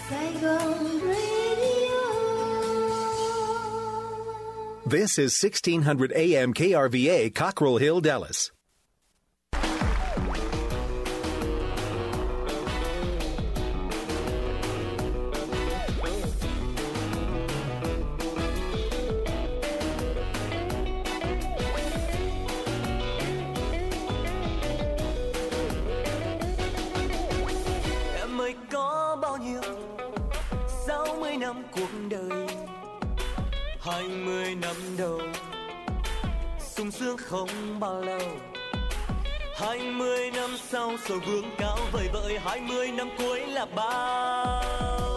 Saigon Radio. This is 1600 AM KRVA, Cockrell Hill, Dallas. Em ơi có bao nhiêu 60 năm cuộc đời, 20 năm đầu sung sướng không bao lâu, 20 năm sau sầu vương cao vời vợi, 20 năm cuối là bao.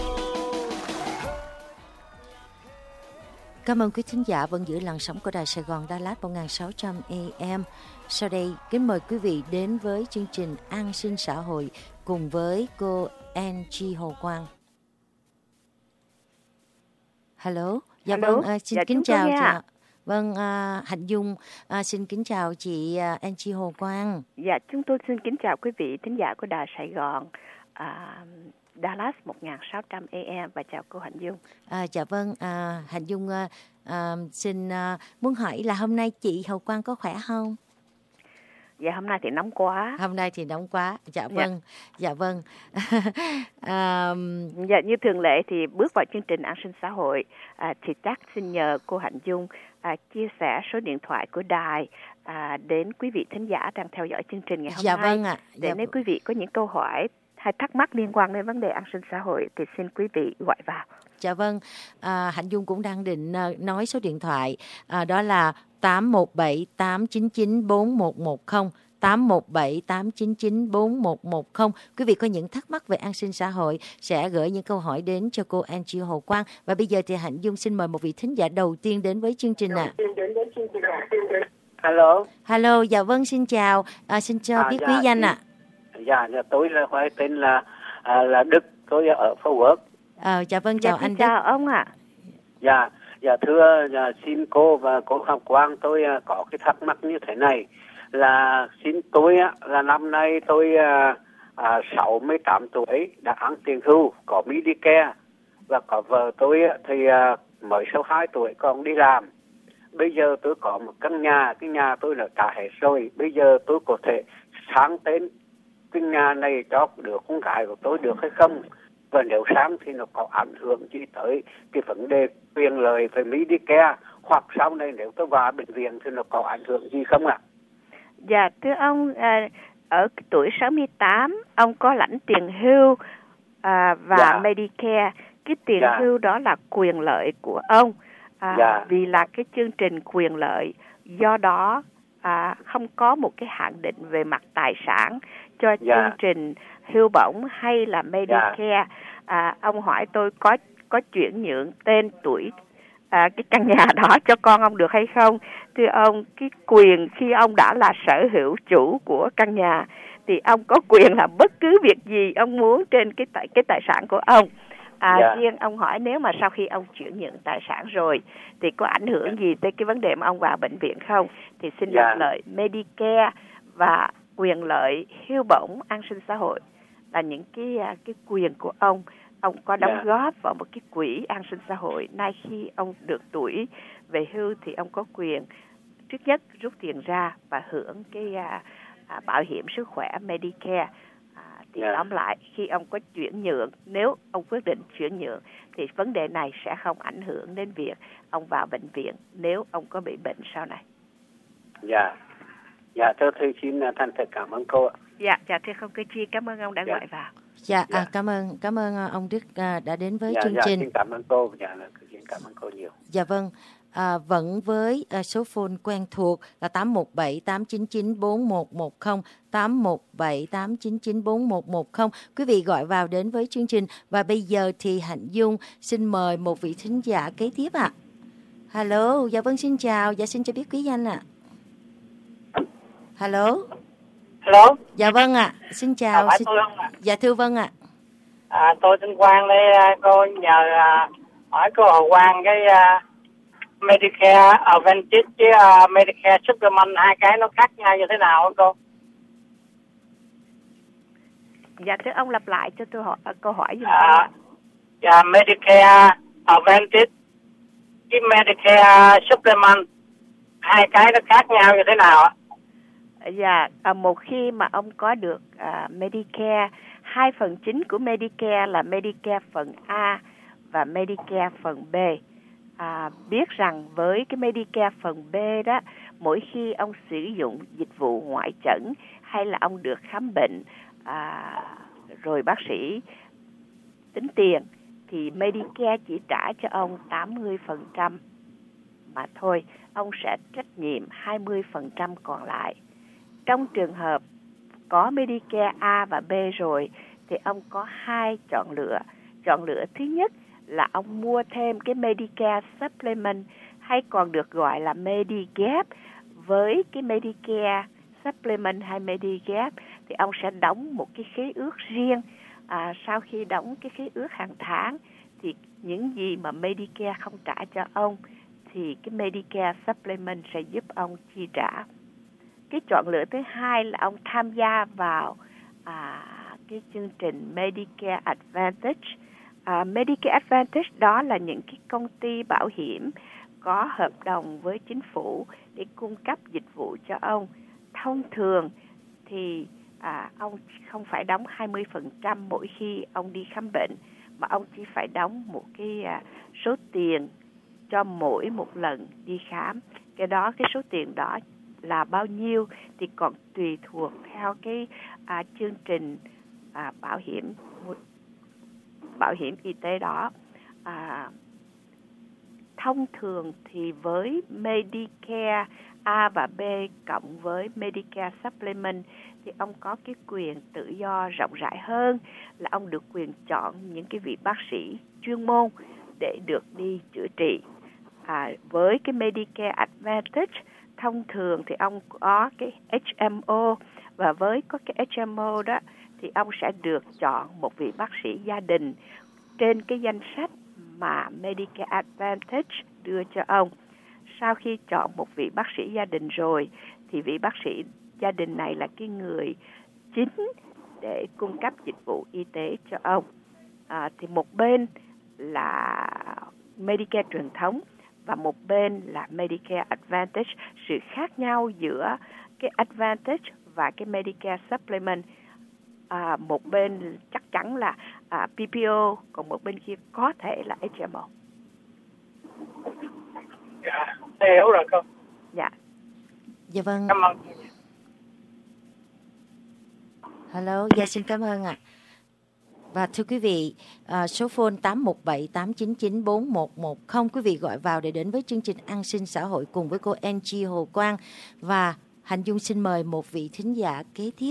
Cảm ơn quý thính giả vẫn giữ làn sóng của Đài Sài Gòn Đà Lạt 1600 AM. Sau đây, kính mời quý vị đến với chương trình An sinh xã hội cùng với cô Angie Hồ Quang. Hello. Dạ Hello. vâng, xin Dạ, kính chào chị nghe ạ. Vâng, Hạnh Dung xin kính chào chị Angie Hồ Quang. Dạ, chúng tôi xin kính chào quý vị thính giả của Đài Sài Gòn Dallas 1600 AM và chào cô Hạnh Dung. Dạ vâng, Hạnh Dung xin muốn hỏi là hôm nay chị Hồ Quang có khỏe không? Dạ, hôm nay thì nóng quá. Hôm nay thì nóng quá. Dạ vâng, dạ vâng. Dạ, như thường lệ thì bước vào chương trình An sinh xã hội thì chắc xin nhờ cô Hạnh Dung chia sẻ số điện thoại của đài đến quý vị thính giả đang theo dõi chương trình ngày hôm Dạ nay. vâng ạ. Để nếu quý vị có những câu hỏi hay thắc mắc liên quan đến vấn đề an sinh xã hội thì xin quý vị gọi vào. Dạ vâng, Hạnh Dung cũng đang định nói số điện thoại, đó là 817-899-4110, 817-899-4110. Quý vị có những thắc mắc về an sinh xã hội sẽ gửi những câu hỏi đến cho cô Angie Hồ Quang. Và bây giờ thì Hạnh Dung xin mời một vị thính giả đầu tiên đến với chương trình ạ. Hello. Hello, dạ vâng, xin chào, xin cho biết quý danh ạ. Dạ, tôi là tên là Đức, tôi ở Phú Quốc. Dạ vâng, chào anh Đức. Chào ông ạ. Dạ thưa, xin cô và cô Ngọc Quang, tôi có cái thắc mắc như thế này, là xin tôi là năm nay tôi 68 tuổi, đã ăn tiền hưu, có Medicare, và có vợ tôi thì mới 62 tuổi còn đi làm. Bây giờ tôi có một căn nhà, cái nhà tôi đã trả hết rồi, bây giờ tôi có thể sang tên cái nhà này cho đứa con gái của tôi được hay không? Và nếu sang thì nó có ảnh hưởng gì tới cái vấn đề quyền lợi về Medicare, hoặc sau này nếu tôi vào bệnh viện thì nó có ảnh hưởng gì không ạ? Dạ, thưa ông, ở tuổi 68, ông có lãnh tiền hưu và Medicare. Cái tiền hưu đó là quyền lợi của ông, vì là cái chương trình quyền lợi, do đó không có một cái hạn định về mặt tài sản cho chương trình hưu bổng hay là Medicare. Ông hỏi tôi có chuyển nhượng tên tuổi cái căn nhà đó cho con ông được hay không? Thưa ông, cái quyền khi ông đã là sở hữu chủ của căn nhà thì ông có quyền làm bất cứ việc gì ông muốn trên cái tài sản của ông. Riêng ông hỏi nếu mà sau khi ông chuyển nhượng tài sản rồi thì có ảnh hưởng gì tới cái vấn đề mà ông vào bệnh viện không? Thì xin đáp lời Medicare và quyền lợi hưu bổng an sinh xã hội là những cái quyền của ông. Ông có đóng góp vào một cái quỹ an sinh xã hội. Nay khi ông được tuổi về hưu thì ông có quyền trước nhất rút tiền ra và hưởng cái bảo hiểm sức khỏe Medicare. Thì tóm lại, khi ông có chuyển nhượng, nếu ông quyết định chuyển nhượng thì vấn đề này sẽ không ảnh hưởng đến việc ông vào bệnh viện nếu ông có bị bệnh sau này. Dạ, thưa xin thành thật cảm ơn cô ạ. Dạ, thưa không Cơ Chi, cảm ơn ông đã gọi vào. Cảm ơn ông Đức đã đến với chương trình. Xin cảm ơn cô, xin cảm ơn cô nhiều. Dạ vâng. Vẫn với số phone quen thuộc là 817-899-4110, 817-899-4110. Quý vị gọi vào đến với chương trình. Và bây giờ thì Hạnh Dung xin mời một vị thính giả kế tiếp ạ. Hello, dạ vâng, xin chào, dạ xin cho biết quý danh ạ. Hello. Dạ vâng ạ, xin chào. Tôi không ạ? Dạ thưa vâng ạ. Tôi tên Quang đây, cô nhờ hỏi cô Hồ Quang cái Medicare Advantage với Medicare Supplement, hai cái nó khác nhau như thế nào hả cô? Dạ thưa ông lặp lại cho tôi hỏi câu hỏi giùm Dạ, Medicare Advantage cái Medicare Supplement, hai cái nó khác nhau như thế nào ạ? Dạ, một khi mà ông có được Medicare, 2/9 của Medicare là Medicare phần A và Medicare phần B. Biết rằng với cái Medicare phần B đó, mỗi khi ông sử dụng dịch vụ ngoại診hay là ông được khám bệnh rồi bác sĩ tính tiền thì Medicare chỉ trả cho ông 80% mà thôi, ông sẽ trách nhiệm 20% còn lại. Trong trường hợp có Medicare A và B rồi thì ông có hai chọn lựa. Chọn lựa thứ nhất là ông mua thêm cái Medicare Supplement hay còn được gọi là Medigap. Với cái Medicare Supplement hay Medigap thì ông sẽ đóng một cái khế ước riêng. Sau khi đóng cái khế ước hàng tháng thì những gì mà Medicare không trả cho ông thì cái Medicare Supplement sẽ giúp ông chi trả. Cái chọn lựa thứ hai là ông tham gia vào cái chương trình Medicare Advantage. Medicare Advantage đó là những cái công ty bảo hiểm có hợp đồng với chính phủ để cung cấp dịch vụ cho ông. Thông thường thì ông không phải đóng 20% mỗi khi ông đi khám bệnh, mà ông chỉ phải đóng một cái số tiền cho mỗi một lần đi khám. Cái số tiền đó là bao nhiêu thì còn tùy thuộc theo cái chương trình bảo hiểm y tế đó. Thông thường thì với Medicare A và B cộng với Medicare Supplement thì ông có cái quyền tự do rộng rãi hơn, là ông được quyền chọn những cái vị bác sĩ chuyên môn để được đi chữa trị. Với cái Medicare Advantage thông thường thì ông có cái HMO, và với có cái HMO đó thì ông sẽ được chọn một vị bác sĩ gia đình trên cái danh sách mà Medicare Advantage đưa cho ông. Sau khi chọn một vị bác sĩ gia đình rồi thì vị bác sĩ gia đình này là cái người chính để cung cấp dịch vụ y tế cho ông. Thì một bên là Medicare truyền thống và một bên là Medicare Advantage. Sự khác nhau giữa cái Advantage và cái Medicare Supplement, một bên chắc chắn là PPO, còn một bên kia có thể là HMO. Dạ, hiểu rồi cô. Dạ. Dạ vâng. Cảm ơn. Hello, dạ xin cảm ơn ạ. Và thưa quý vị, số phone 817-899-4110, quý vị gọi vào để đến với chương trình An sinh xã hội cùng với cô Angie Hồ Quang. Và Hạnh Dung xin mời một vị thính giả kế tiếp.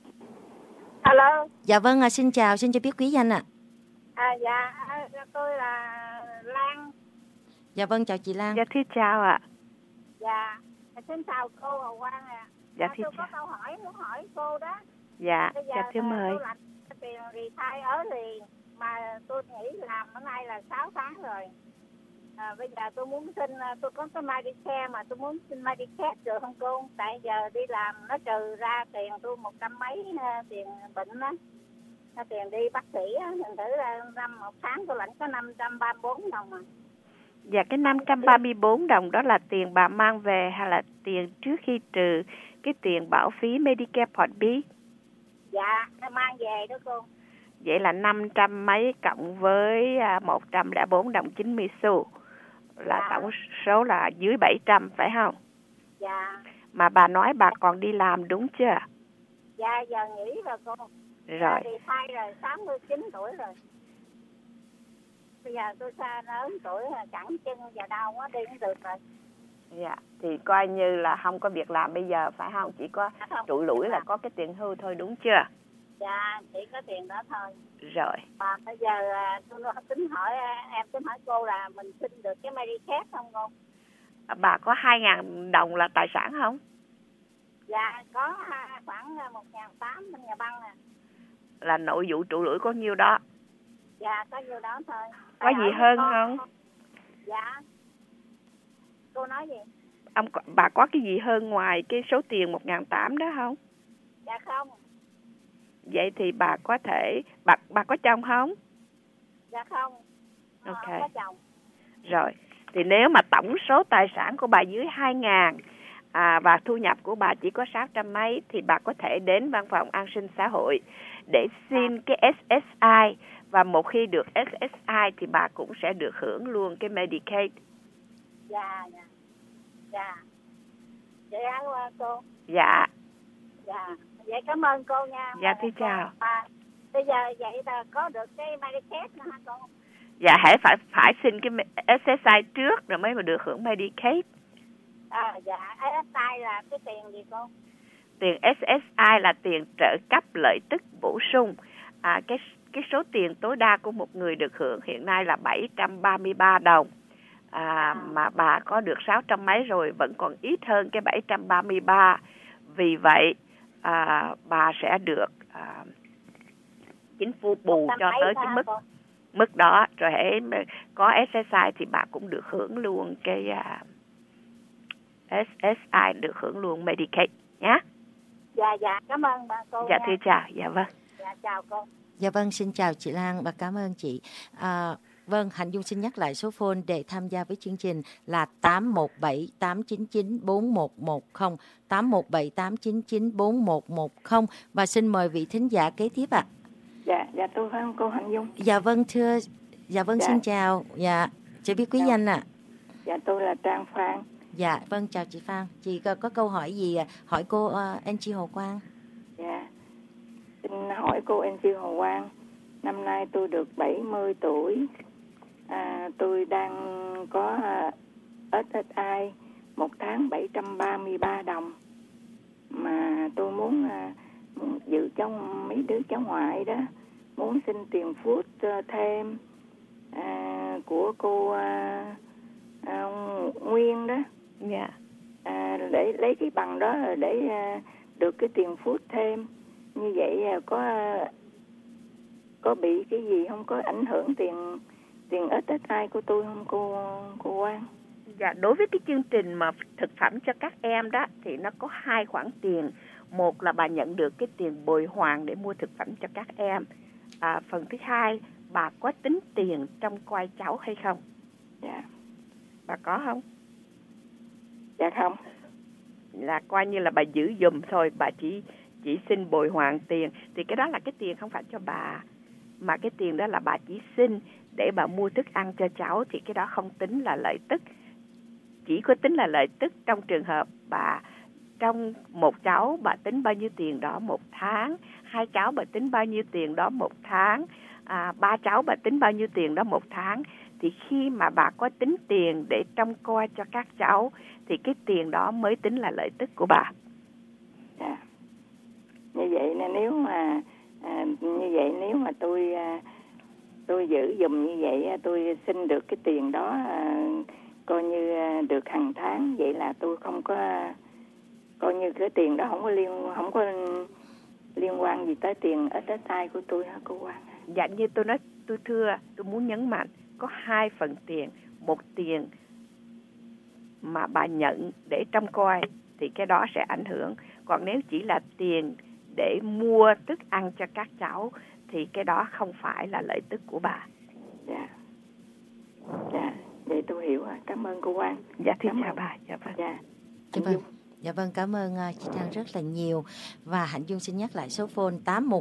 Alo. Dạ vâng, xin chào biết quý danh ạ. Dạ, tôi là Lan. Dạ vâng, chào chị Lan. Dạ thưa chào ạ. Dạ, xin chào cô Hồ Quang ạ. Dạ thưa tôi chào. có câu hỏi muốn hỏi cô đó. Dạ, dạ thưa mời. Tôi làm tiền retire ở liền mà tôi nghỉ làm bữa nay là 6 tháng rồi. Bây giờ tôi muốn xin, tôi có cái Medicare mà tôi muốn xin Medicare được không cô? Tại giờ đi làm nó trừ ra tiền tôi 100 mấy tiền bệnh đó, tiền đi bác sĩ á, thành thử là một tháng tôi lãnh có 534 đồng mà. Dạ, cái 534 đồng đó là tiền bà mang về hay là tiền trước khi trừ cái tiền bảo phí Medicare Part B? Dạ, mang về đó cô. Vậy là 500 mấy cộng với 104 đồng 90 xu là tổng số là dưới 700 phải không? Dạ. Mà bà nói bà còn đi làm đúng chưa? Dạ, giờ nghỉ rồi cô. Rồi. Thì thay rồi, 69 tuổi rồi. Bây giờ tôi xa lớn tuổi là cẳng chân và đau quá, đi không được rồi. Dạ, thì coi như là không có việc làm bây giờ phải không? Chỉ có trụi lủi là có cái tiền hưu thôi đúng chưa? Dạ, chỉ có tiền đó thôi. Rồi. Mà bây giờ tôi tính hỏi, em tính hỏi cô là mình xin được cái Medicare không cô? Bà có 2.000 đồng là tài sản không? Dạ, có khoảng 1.800 bên nhà băng nè. Là nội vụ trụ lưỡi có nhiêu đó? Dạ, có nhiêu đó thôi. Có gì hơn không? Dạ. Cô nói gì? Bà có cái gì hơn ngoài cái số tiền 1.800 đó không? Dạ không. Vậy thì bà có thể, bà có chồng không? Dạ không. Ok. Có chồng. Rồi, thì nếu mà tổng số tài sản của bà dưới 2.000 và thu nhập của bà chỉ có 600 mấy thì bà có thể đến văn phòng an sinh xã hội để xin cái SSI, và một khi được SSI thì bà cũng sẽ được hưởng luôn cái Medicaid. Dạ. Vậy hả cô? Dạ. Dạ. Vậy cảm ơn cô nha. Dạ thưa chào. Bây giờ vậy là có được cái Medicaid nữa hả cô? Dạ, phải xin cái SSI trước rồi mới mà được hưởng Medicaid. Dạ, SSI là cái tiền gì cô? Tiền SSI là tiền trợ cấp lợi tức bổ sung. Cái số tiền tối đa của một người được hưởng hiện nay là 733 đồng. Mà bà có được 600 mấy rồi, vẫn còn ít hơn cái 733. Vì vậy bà sẽ được chính phủ bù cho tới cái mức đó. Rồi hãy có SSI thì bà cũng được hưởng luôn cái SSI, được hưởng luôn Medicaid nhé. Dạ, cảm ơn bà cô. Dạ thưa chào. Dạ vâng. Dạ chào cô. Dạ vâng, xin chào chị Lan và cảm ơn chị. Vâng, Hạnh Dung xin nhắc lại số phone để tham gia với chương trình là 817-899-4110, 817-899-4110. Và xin mời vị thính giả kế tiếp ạ. Dạ tôi phải không cô Hạnh Dung? Dạ vâng thưa. Dạ vâng, xin chào. Dạ, chị biết quý danh ạ. Dạ tôi là Trang Phan. Dạ vâng, chào chị Phan. Chị có câu hỏi gì hỏi cô Angie Hồ Quang? Dạ, xin hỏi cô Angie Hồ Quang. Năm nay tôi được 70 tuổi. Tôi đang có SSI một tháng 733 đồng. Mà tôi muốn giữ cho mấy đứa cháu ngoại đó, muốn xin tiền phút thêm của cô Nguyên đó. Dạ. Để lấy cái bằng đó để được cái tiền phút thêm. Như vậy có bị cái gì không, có ảnh hưởng tiền SSI của tôi không cô Quang? Dạ, đối với cái chương trình mà thực phẩm cho các em đó thì nó có 2 khoản tiền. Một là bà nhận được cái tiền bồi hoàn để mua thực phẩm cho các em. Phần thứ hai, bà có tính tiền trong coi cháu hay không? Dạ. Bà có không? Dạ không. Là coi như là bà giữ giùm thôi, bà chỉ xin bồi hoàn tiền. Thì cái đó là cái tiền không phải cho bà, mà cái tiền đó là bà chỉ xin để bà mua thức ăn cho cháu, thì cái đó không tính là lợi tức. Chỉ có tính là lợi tức trong trường hợp bà trong một cháu bà tính bao nhiêu tiền đó một tháng, 2 cháu bà tính bao nhiêu tiền đó một tháng, 3 cháu bà tính bao nhiêu tiền đó một tháng. Thì khi mà bà có tính tiền để trông coi cho các cháu thì cái tiền đó mới tính là lợi tức của bà. Dạ. Như vậy nên nếu mà tôi giữ dùm như vậy, tôi xin được cái tiền đó coi như được hàng tháng, vậy là tôi không có coi như cái tiền đó không có liên quan gì tới tiền SSI của tôi hả cô Quang? Dạ, như tôi nói, tôi muốn nhấn mạnh có 2 phần tiền. Một tiền mà bà nhận để trông coi thì cái đó sẽ ảnh hưởng. Còn nếu chỉ là tiền để mua thức ăn cho các cháu thì cái đó không phải là lợi tức của bà. Dạ. Dạ, vậy tôi hiểu rồi. Cảm ơn cô Quang. Dạ, thưa chào bà. Dạ vâng. Dạ. Dạ vâng, cảm ơn chị Trang rất là nhiều. Và Hạnh Dung xin nhắc lại số phone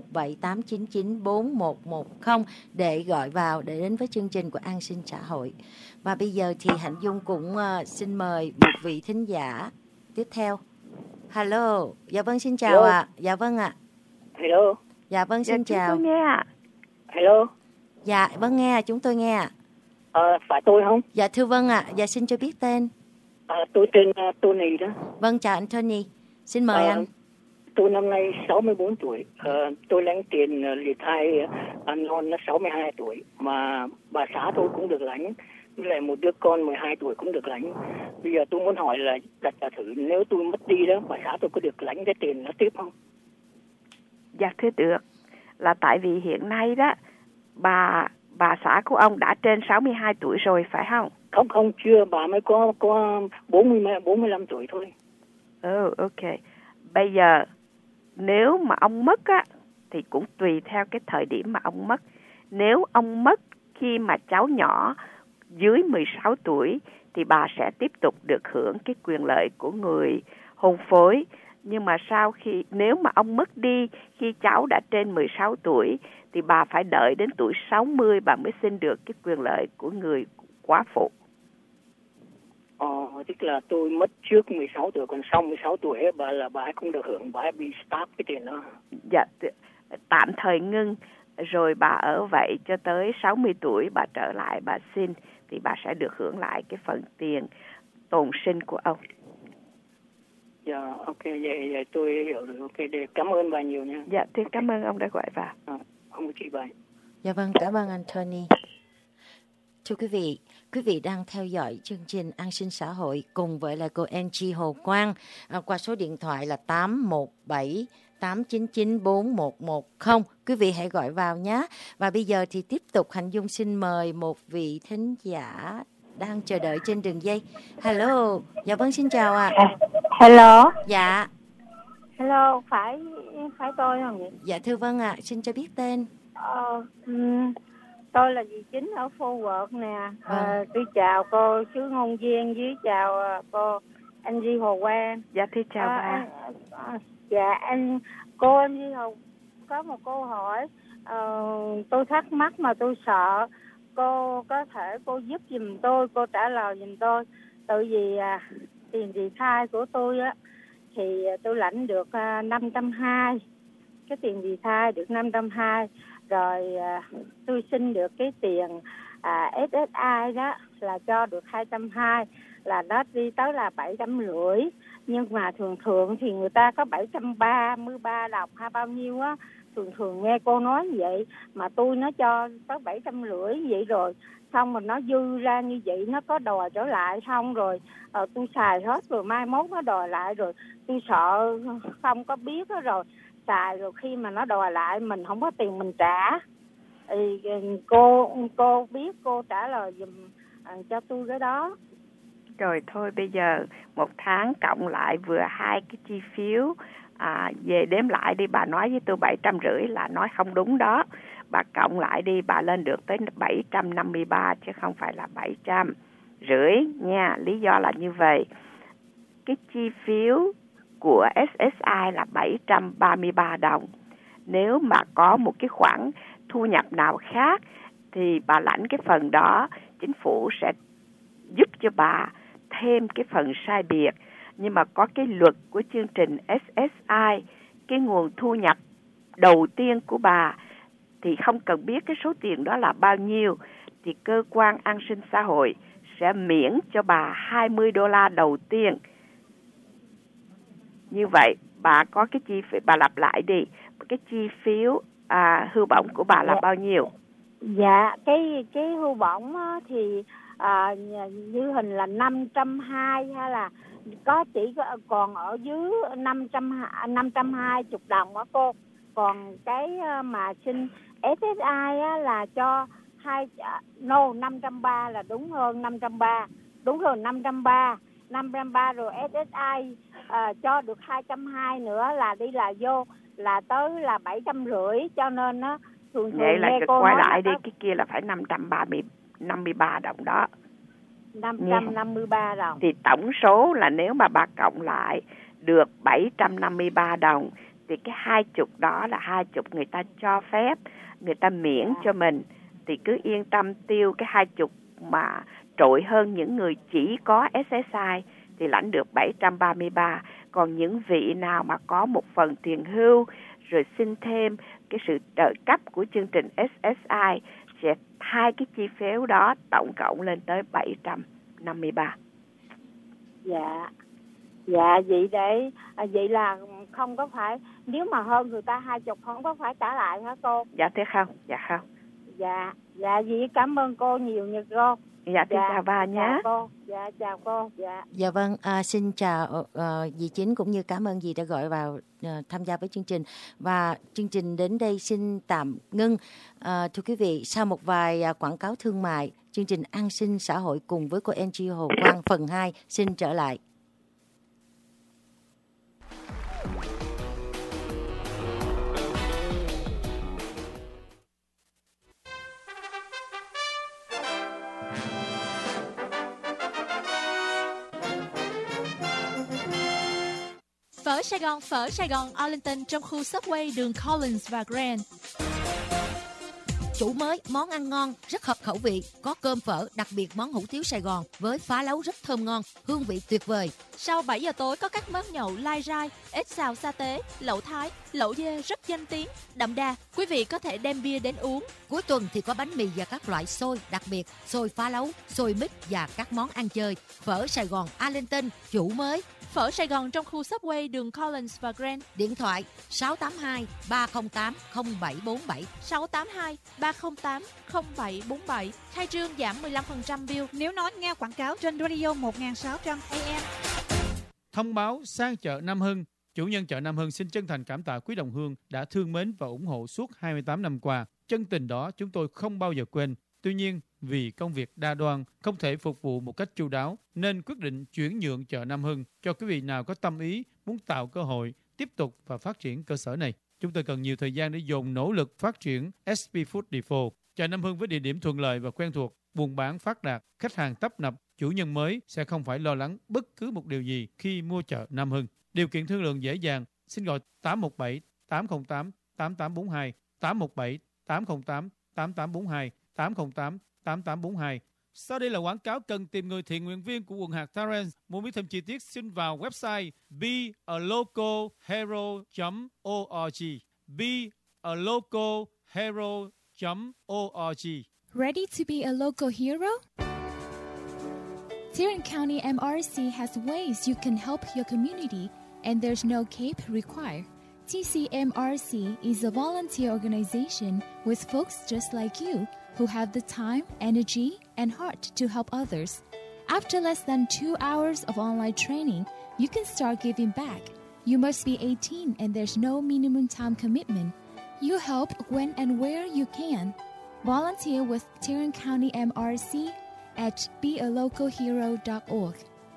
817-899-4110 để gọi vào để đến với chương trình của An Sinh Xã Hội. Và bây giờ thì Hạnh Dung cũng xin mời một vị thính giả tiếp theo. Hello. Dạ vâng, xin chào ạ. Dạ vâng ạ. Hello. Dạ vâng, xin chào. Chúng tôi nghe ạ. Hello. Dạ vâng, nghe, chúng tôi nghe ạ. Phải tôi không? Dạ thưa vâng ạ. Dạ xin cho biết tên. Tôi tên Tony đó. Vâng, chào anh Tony. Xin mời anh. Tôi năm nay 64 tuổi. Tôi lãnh tiền liệt thai non nó 62 tuổi. Mà bà xã tôi cũng được lãnh. Với lại một đứa con 12 tuổi cũng được lãnh. Bây giờ tôi muốn hỏi là đặt giả thử nếu tôi mất đi đó, bà xã tôi có được lãnh cái tiền nó tiếp không? Dạ thưa được. Là tại vì hiện nay đó bà xã của ông đã trên 62 tuổi rồi phải không? Không, chưa, bà mới có 45 tuổi thôi. Ok. Bây giờ nếu mà ông mất á thì cũng tùy theo cái thời điểm mà ông mất. Nếu ông mất khi mà cháu nhỏ dưới 16 tuổi thì bà sẽ tiếp tục được hưởng cái quyền lợi của người hôn phối. Nhưng mà nếu mà ông mất đi khi cháu đã trên 16 tuổi thì bà phải đợi đến tuổi 60 bà mới xin được cái quyền lợi của người quá phụ. Tức là tôi mất trước 16 tuổi, còn sau 16 tuổi bà ấy không được hưởng, bà ấy bị stop cái tiền đó. Dạ, tạm thời ngưng, rồi bà ở vậy cho tới 60 tuổi bà trở lại bà xin thì bà sẽ được hưởng lại cái phần tiền tồn sinh của ông. Dạ, ok, vậy tôi hiểu rồi. Ok, cảm ơn bà nhiều nha. Dạ, thì cảm ơn ông đã gọi vào. Không chị bà. Dạ vâng, cảm ơn anh Tony. Thưa quý vị đang theo dõi chương trình An sinh xã hội cùng với lại cô Angie Hồ Quang qua số điện thoại là 817 899 4110. Quý vị hãy gọi vào nhé. Và bây giờ thì tiếp tục Hạnh Dung xin mời một vị thính giả đang chờ đợi trên đường dây. Hello, dạ vâng, xin chào ạ. Hello. Dạ. Hello, phải tôi không vậy? Dạ thưa vâng ạ, xin cho biết tên. Tôi là dì Chính ở Phú Quốc nè. Tôi chào cô Sứ Ngôn Viên với chào cô Angie Hồ Quang. Dạ thưa chào bà. Dạ cô Angie Hồ có một câu hỏi tôi thắc mắc mà tôi sợ cô có thể cô giúp giùm tôi, cô trả lời giùm tôi. Tại vì tiền dị thai của tôi á thì tôi lãnh được 520, cái tiền dị thai được 520 rồi tôi xin được cái tiền SSI đó là cho được 220, là nó đi tới là 750, nhưng mà thường thì người ta có 733 đồng hay bao nhiêu á, thường nghe cô nói như vậy mà tôi nó cho tới 750 vậy rồi xong rồi nó dư ra như vậy, nó có đòi trở lại không, rồi tôi xài hết rồi mai mốt nó đòi lại, rồi tôi sợ không có biết đó, rồi xài rồi khi mà nó đòi lại mình không có tiền mình trả. Thì cô biết cô trả lời giùm cho tôi cái đó. Rồi thôi bây giờ một tháng cộng lại vừa hai cái chi phiếu về đếm lại đi, bà nói với tôi 750 là nói không đúng đó. Bà cộng lại đi, bà lên được tới 753 chứ không phải là 750 nha. Lý do là như vậy. Cái chi phiếu của SSI là 733 đồng. Nếu mà có một cái khoản thu nhập nào khác thì bà lãnh cái phần đó, chính phủ sẽ giúp cho bà thêm cái phần sai biệt. Nhưng mà có cái luật của chương trình SSI, cái nguồn thu nhập đầu tiên của bà thì không cần biết cái số tiền đó là bao nhiêu, thì cơ quan an sinh xã hội sẽ miễn cho bà $20 đầu tiên. Như vậy bà có cái chi phí, bà lặp lại đi, cái chi phiếu hưu bổng của bà là bao nhiêu? Dạ, cái hưu bổng thì như hình là 520 hay là có chỉ còn ở dưới 520 đồng đó cô. Còn cái mà xin SSI là cho 530 là đúng hơn, 530. Đúng rồi, 530 rồi SSI cho được 220 nữa là đi là vô là tới là 750, cho nên nó thường vậy là nghe cô quay nói lại đi, cái kia là phải 553 đồng đó. 553 đồng. Thì tổng số là nếu mà bà cộng lại được 753 đồng thì cái 20 đó là 20 người ta cho phép, người ta miễn cho mình, thì cứ yên tâm tiêu cái 20 mà trội hơn những người chỉ có SSI thì lãnh được 733. Còn những vị nào mà có một phần tiền hưu rồi xin thêm cái sự trợ cấp của chương trình SSI sẽ hai cái chi phiếu đó tổng cộng lên tới 753. Dạ vậy đấy, vậy là không có phải, nếu mà hơn người ta 20 không có phải trả lại hả cô? Dạ thế không, dạ không. Dạ vậy cảm ơn cô nhiều nha cô. Dạ chào bà nhé. Chào cô. Dạ chào cô. Dạ vâng, xin chào dì Chính cũng như cảm ơn dì đã gọi vào tham gia với chương trình. Và chương trình đến đây xin tạm ngưng. Thưa quý vị, sau một vài quảng cáo thương mại, chương trình An sinh xã hội cùng với cô Angie Hồ Quang phần 2 xin trở lại. Phở Sài Gòn Arlington trong khu Subway đường Collins và Grand. Chủ mới, món ăn ngon, rất hợp khẩu vị, có cơm phở, đặc biệt món hủ tiếu Sài Gòn với phá lấu rất thơm ngon, hương vị tuyệt vời. Sau 7 giờ tối có các món nhậu lai rai, ếch xào sa tế, lẩu thái, lẩu dê rất danh tiếng, đậm đà. Quý vị có thể đem bia đến uống. Cuối tuần thì có bánh mì và các loại xôi, đặc biệt xôi phá lấu, xôi mít và các món ăn chơi. Phở Sài Gòn Arlington, chủ mới. Phở Sài Gòn trong khu Subway đường Collins và Grand. Điện thoại 682 308 0747 682 308 0747. Khai trương giảm 15% bill nếu nói nghe quảng cáo trên radio 1600 AM. Thông báo sang chợ Nam Hưng. Chủ nhân chợ Nam Hưng xin chân thành cảm tạ quý đồng hương đã thương mến và ủng hộ suốt 28 năm qua. Chân tình đó chúng tôi không bao giờ quên. Tuy nhiên, vì công việc đa đoan, không thể phục vụ một cách chu đáo, nên quyết định chuyển nhượng chợ Nam Hưng cho quý vị nào có tâm ý muốn tạo cơ hội tiếp tục và phát triển cơ sở này. Chúng tôi cần nhiều thời gian để dồn nỗ lực phát triển SP Food Depot. Chợ Nam Hưng với địa điểm thuận lợi và quen thuộc, buôn bán phát đạt, khách hàng tấp nập, chủ nhân mới sẽ không phải lo lắng bất cứ một điều gì khi mua chợ Nam Hưng. Điều kiện thương lượng dễ dàng, xin gọi 817 808 8842, 817 808 8842, 808 8842. Sau đây là quảng cáo cần tìm người thiện nguyện viên của quận hạt Torrance. Muốn biết thêm chi tiết xin vào website bealocalhero.org. bealocalhero.org. Ready to be a local hero? Tarrant County MRC has ways you can help your community, and there's no cape required. TCMRC is a volunteer organization with folks just like you who have the time, energy, and heart to help others. After less than 2 hours of online training, you can start giving back. You must be 18 and there's no minimum time commitment. You help when and where you can. Volunteer with Tarrant County MRC at bealocalhero.org.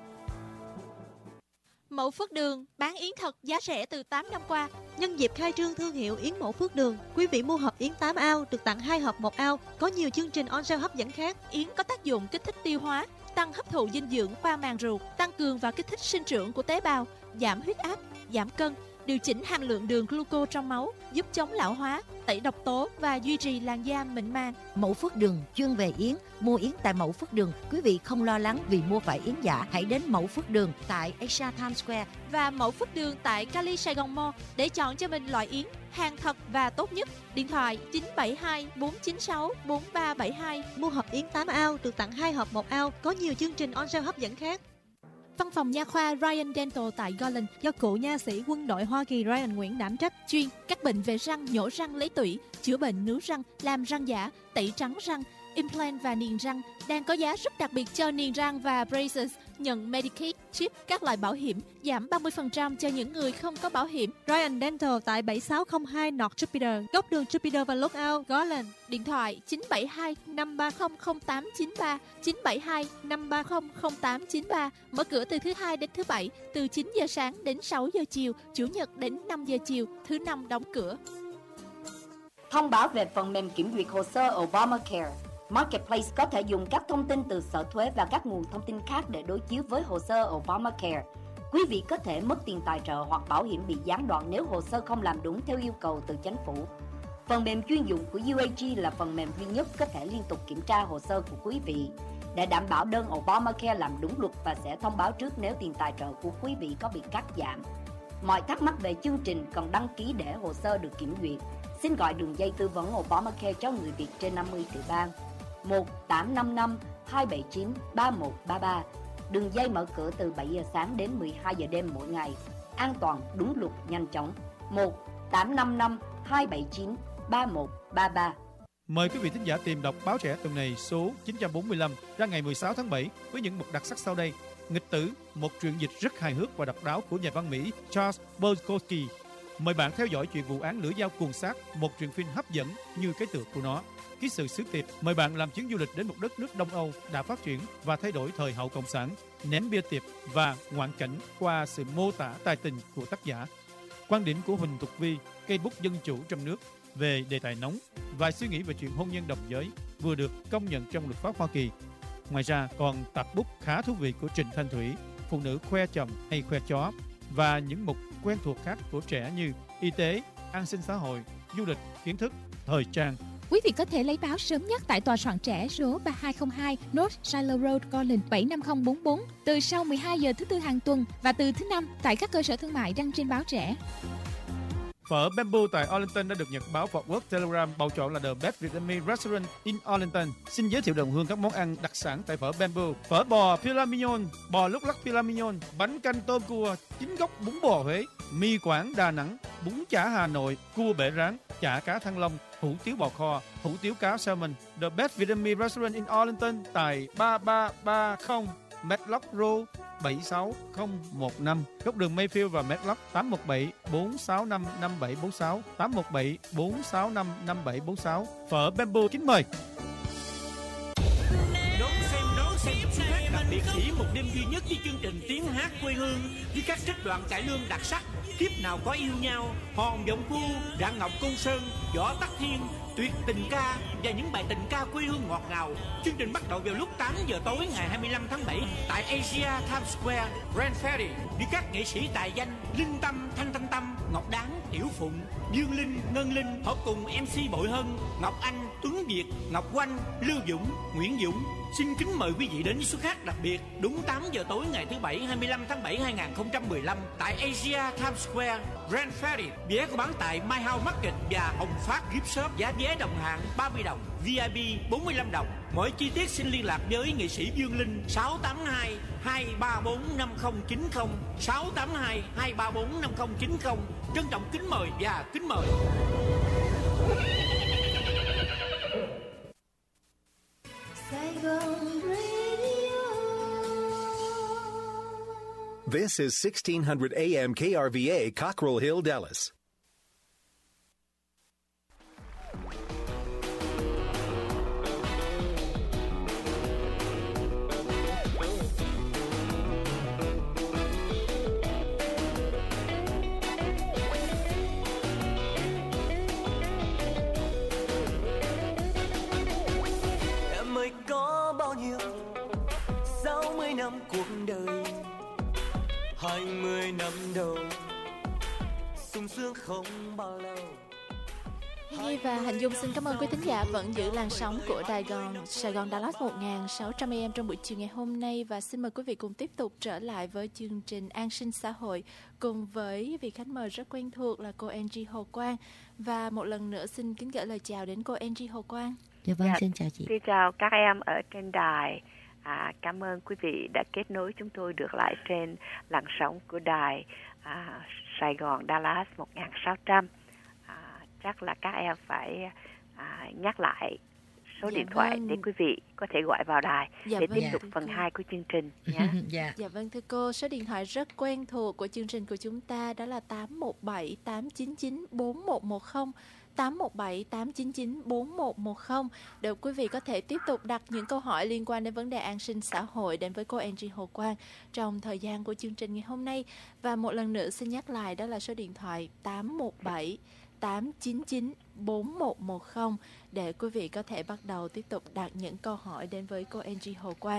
Mẫu Phước Đường bán yến thật giá rẻ từ 8 năm qua. Nhân dịp khai trương thương hiệu yến Mẫu Phước Đường, quý vị mua hộp yến 8 ao được tặng 2 hộp 1 ao. Có nhiều chương trình on sale hấp dẫn khác. Yến có tác dụng kích thích tiêu hóa, tăng hấp thụ dinh dưỡng qua màng ruột, tăng cường và kích thích sinh trưởng của tế bào, giảm huyết áp, giảm cân, điều chỉnh hàm lượng đường glucose trong máu, giúp chống lão hóa, tẩy độc tố và duy trì làn da mịn màng. Mẫu Phước Đường chuyên về yến. Mua yến tại Mẫu Phước Đường, quý vị không lo lắng vì mua phải yến giả. Hãy đến Mẫu Phước Đường tại Asia Times Square và Mẫu Phước Đường tại Cali Sài Gòn Mall để chọn cho mình loại yến hàng thật và tốt nhất. Điện thoại 972 496 4372. Mua hộp yến 8 ao được tặng 2 hộp 1 ao. Có nhiều chương trình on sale hấp dẫn khác. Văn phòng nha khoa Ryan Dental tại Garland do cựu nha sĩ quân đội Hoa Kỳ Ryan Nguyễn đảm trách, chuyên các bệnh về răng, nhổ răng, lấy tủy, chữa bệnh nướu răng, làm răng giả, tẩy trắng răng, implant và niềng răng, đang có giá rất đặc biệt cho niềng răng và braces, nhận Medicaid, chip, các loại bảo hiểm, giảm 30% cho những người không có bảo hiểm. Ryan Dental tại 7602 North Jupiter, góc đường Jupiter và Lookout, Garland. Điện thoại 972 530 0893, 972 530 0893. Mở cửa từ thứ Hai đến thứ Bảy, từ 9 giờ sáng đến 6 giờ chiều, Chủ nhật đến 5 giờ chiều, thứ Năm đóng cửa. Thông báo về phần mềm kiểm duyệt hồ sơ Obamacare. Marketplace có thể dùng các thông tin từ Sở Thuế và các nguồn thông tin khác để đối chiếu với hồ sơ Obamacare. Quý vị có thể mất tiền tài trợ hoặc bảo hiểm bị gián đoạn nếu hồ sơ không làm đúng theo yêu cầu từ chính phủ. Phần mềm chuyên dụng của UAG là phần mềm duy nhất có thể liên tục kiểm tra hồ sơ của quý vị để đảm bảo đơn Obamacare làm đúng luật và sẽ thông báo trước nếu tiền tài trợ của quý vị có bị cắt giảm. Mọi thắc mắc về chương trình cần đăng ký để hồ sơ được kiểm duyệt. Xin gọi đường dây tư vấn Obamacare cho người Việt trên 50 tiểu bang 1-855-279-3133. Đường dây mở cửa từ 7 giờ sáng đến 12 giờ đêm mỗi ngày. An toàn, đúng luật, nhanh chóng. 1-855-279-3133. Mời quý vị thính giả tìm đọc báo trẻ tuần này số 945 ra ngày 16 tháng 7 với những mục đặc sắc sau đây. Nghịch tử, một truyện dịch rất hài hước và độc đáo của nhà văn Mỹ Charles Bukowski. Mời bạn theo dõi chuyện vụ án lưỡi dao cuồng sát, một truyện phim hấp dẫn như cái tựa của nó. Ký sự xứ Tiệp mời bạn làm chuyến du lịch đến một đất nước Đông Âu đã phát triển và thay đổi thời hậu cộng sản, ném bia tiệp và ngoạn cảnh qua sự mô tả tài tình của tác giả. Quan điểm của Huỳnh Thục Vi, cây bút dân chủ trong nước về đề tài nóng, vài suy nghĩ về chuyện hôn nhân đồng giới vừa được công nhận trong luật pháp Hoa Kỳ. Ngoài ra còn tập bút khá thú vị của Trịnh Thanh Thủy, phụ nữ khoe chồng hay khoe chó, và những mục quen thuộc khác của trẻ như y tế, an sinh xã hội, du lịch, kiến thức, thời trang. Quý vị có thể lấy báo sớm nhất tại tòa soạn trẻ số 3202 North Shiloh Road, Collins 75044 từ sau 12 giờ thứ Tư hàng tuần và từ thứ Năm tại các cơ sở thương mại đăng trên báo trẻ. Phở Bamboo tại Arlington đã được nhật báo Fort Worth Telegram bầu chọn là The Best Vietnamese Restaurant in Arlington. Xin giới thiệu đồng hương các món ăn đặc sản tại phở Bamboo: phở bò filet mignon, bò lúc lắc filet mignon, bánh canh tôm cua, chính gốc bún bò Huế, mì Quảng Đà Nẵng, bún chả Hà Nội, cua bể rán, chả cá Thăng Long, hủ tiếu bò kho, hủ tiếu cá salmon. The Best Vietnamese Restaurant in Arlington tại 3330 Medlock Road 76015, góc đường Mayfield và Medlock, 817-465-5746, 817-465-5746. Phở Bamboo kính mời. Đón xem sự khác đặc biệt chỉ một đêm duy nhất với chương trình tiếng hát quê hương với các trích đoạn cải lương đặc sắc. Kiếp nào có yêu nhau, hòn giọng cu, Đặng Ngọc Côn Sơn, Võ Tắc Thiên, Tuyệt Tình Ca và những bài tình ca quê hương ngọt ngào. Chương trình bắt đầu vào lúc 8 giờ tối ngày 25 tháng 7 tại Asia Times Square, Grand Ferry. Đi các nghệ sĩ tài danh Linh Tâm, Thanh Tâm, Ngọc Đáng, Tiểu Phụng, Dương Linh, Ngân Linh hợp cùng MC Bội Hân, Ngọc Anh, Tuấn Việt, Ngọc Oanh, Lưu Dũng, Nguyễn Dũng. Xin kính mời quý vị đến suất hát đặc biệt đúng 8 giờ tối ngày thứ Bảy 25 tháng 7 2015 tại Asia Times Square, Grand Ferry. Vé có bán tại My House Market và Hồng Phát Gift Shop. Giá vé đồng hạng 30 đồng, VIP 45 đồng. Mọi chi tiết xin liên lạc với nghệ sĩ Dương Linh 682 234 5090 682 234 5090. Trân trọng kính mời và kính mời. Saigon Radio. This is 1600 AM KRVA, Cockrell Hill, Dallas. Em ơi có bao nhiêu 60 năm cuộc đời, 20 năm đầu sung sướng không bao lâu. Nhi và Hạnh Dung xin cảm ơn quý thính giả vẫn giữ làn sóng của Đài Sài Gòn Dallas 1600 AM trong buổi chiều ngày hôm nay, và xin mời quý vị cùng tiếp tục trở lại với chương trình An sinh xã hội cùng với vị khách mời rất quen thuộc là cô Angie Hồ Quang. Và một lần nữa xin kính gửi lời chào đến cô Angie Hồ Quang. Dạ vâng, xin chào chị. Xin chào các em ở trên đài. Cảm ơn quý vị đã kết nối chúng tôi được lại trên làn sóng của đài Sài Gòn Dallas 1600. Chắc là các em phải nhắc lại số điện thoại để quý vị có thể gọi vào đài để tiếp tục phần 2 của chương trình nhé. Dạ vâng thưa cô, số điện thoại rất quen thuộc của chương trình của chúng ta đó là 817 899 4110. 817 899 4110 để quý vị có thể tiếp tục đặt những câu hỏi liên quan đến vấn đề an sinh xã hội đến với cô Angie Hồ Quang trong thời gian của chương trình ngày hôm nay. Và một lần nữa xin nhắc lại đó là số điện thoại 817 899 4110 để quý vị có thể bắt đầu tiếp tục đặt những câu hỏi đến với cô Angie Hồ Quang.